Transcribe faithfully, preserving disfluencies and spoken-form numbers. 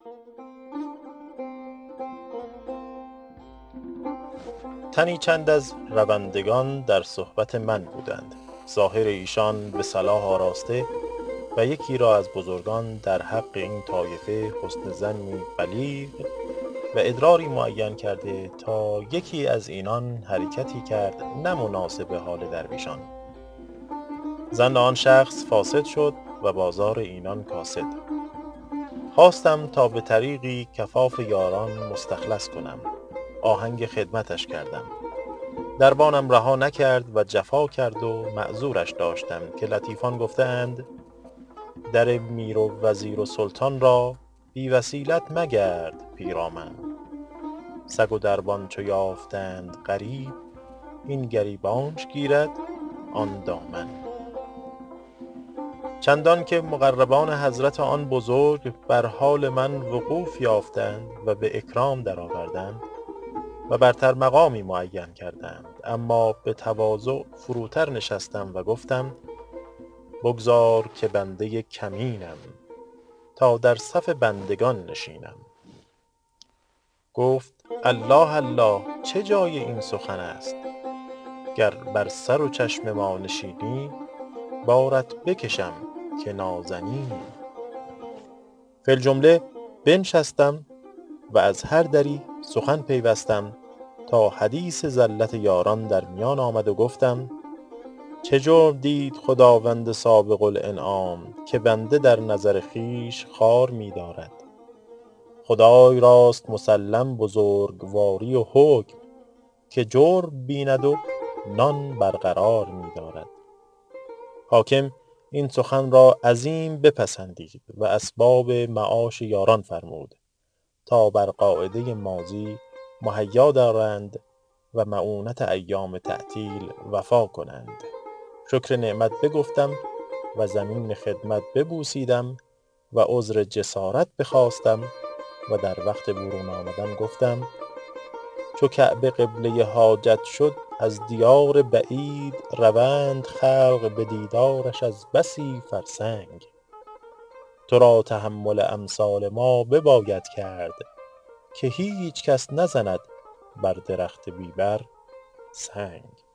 تنی چند از روندگان در صحبت من بودند. ظاهر ایشان به صلاح آراسته و یکی را از بزرگان در حق این طایفه حسن ظنی بلیغ و ادراری معین کرده تا یکی از اینان حرکتی کرد نه مناسب حال درویشان. ظن آن شخص فاسد شد و بازار اینان کاسد. خواستم تا به طریقی کفاف یاران مستخلص کنم. آهنگ خدمتش کردم. دربانم رها نکرد و جفا کرد و معذورش داشتم که لطیفان گفتند در میر و وزیر و سلطان را بی وسیلت مگرد پیرامن. سگ و دربان چو یافتند غریب، این گریبانش گیرد آن دامن. چندان که مقربان حضرت آن بزرگ بر حال من وقوف یافتند و به اکرام در آوردند و برتر مقامی معین کردند، اما به تواضع فروتر نشستم و گفتم بگذار که بنده کمینم تا در صف بندگان نشینم. گفت الله الله، چه جای این سخن است؟ گر بر سر و چشم ما نشینی بارت بکشم که نازنینی. فی الجمله بنشستم و از هر دری سخن پیوستم تا حدیث زلت یاران در میان آمد و گفتم چه جرم دید خداوند سابق الانعام که بنده در نظر خویش خوار می دارد؟ خدای راست مسلم بزرگواری و حکم که جرم بیند و نان برقرار می دارد. حاکم این سخن را عظیم بپسندید و اسباب معاش یاران فرمود تا بر قاعده ماضی مهیا دارند و مؤونت ایام تعطیل وفا کنند. شکر نعمت بگفتم و زمین خدمت ببوسیدم و عذر جسارت بخواستم و در وقت برون آمدن گفتم چو کعبه قبله حاجت شد از دیار بعید روند خلق به دیدارش از بسی فرسنگ. تو را تحمل امثال ما بباید کرد که هیچ کس نزند بر درخت بی بر سنگ.